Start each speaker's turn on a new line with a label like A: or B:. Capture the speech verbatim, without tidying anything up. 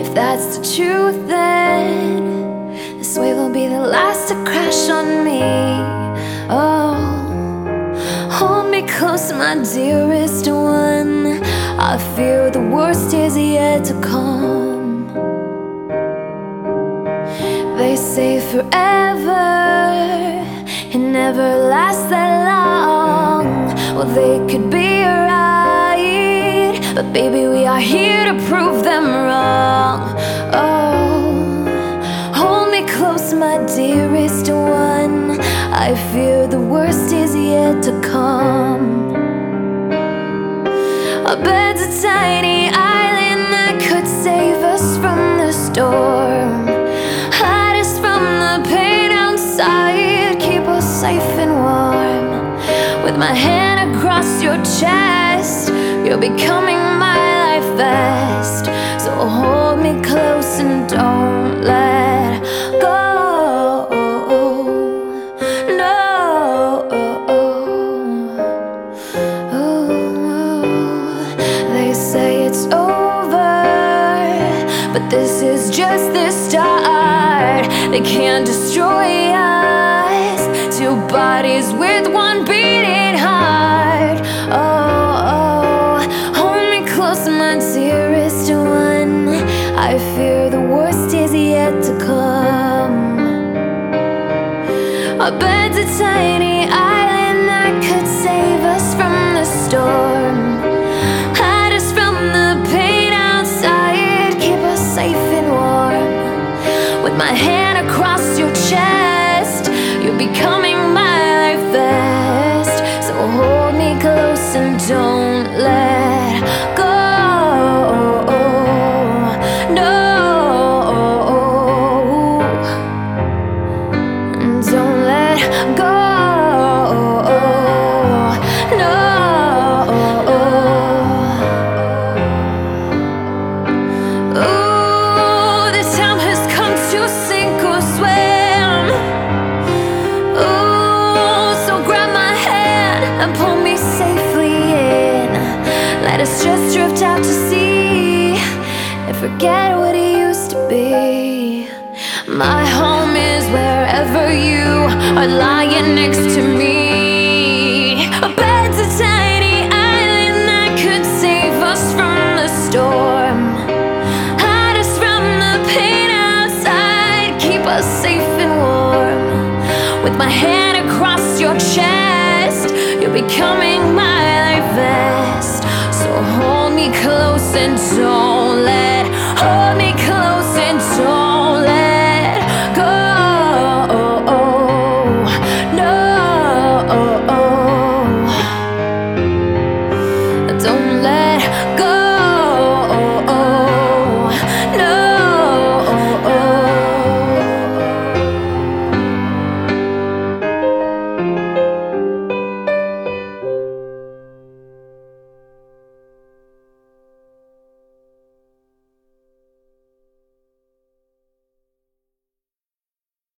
A: If that's the truth, then this wave will be the last to crash on me. Oh, hold me close, my dearest one. I fear the worst is yet to come. They say forever, it never lasts that long. Well, they could be right, but baby, we are here to prove them wrong. Oh, hold me close, my dearest one. I fear the worst is yet to come. Our bed's a tiny island that could save us from the storm, hide us from the pain outside, keep us safe and warm. With my hand across your chest, you're becoming my life vest. So hold me close and don't let go. But this is just the start. They can't destroy us, two bodies with one beating heart. Oh, oh, hold me close, my dearest one. I fear the worst is yet to come. Our bed's a tiny island that could save us from the storm, safe and warm. With my hand across your chest, you're becoming my life vest. So hold me close and don't let go. No, don't let go. And pull me safely in. Let us just drift out to sea and forget what it used to be. My home is wherever you are lying next to me. A bed's a tiny island that could save us from the storm, hide us from the pain outside, keep us safe and warm. With my hand across your chest, you're becoming my life vest. So hold me close and don't